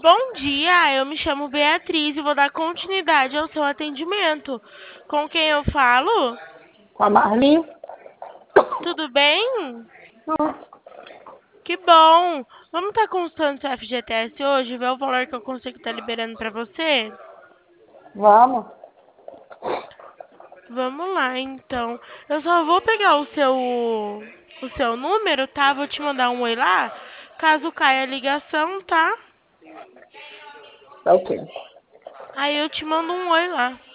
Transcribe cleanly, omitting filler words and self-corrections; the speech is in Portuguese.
Bom dia, eu me chamo Beatriz e vou dar continuidade ao seu atendimento. Com quem eu falo? Com a Marli? Tudo bem? Que bom! Vamos estar consultando seu FGTS hoje, ver o valor que eu consigo estar liberando para você? Vamos. Vamos lá, então. Eu só vou pegar o seu número, tá? Vou te mandar um oi lá. Caso caia a ligação, tá? Tá ok. Aí eu te mando um oi lá.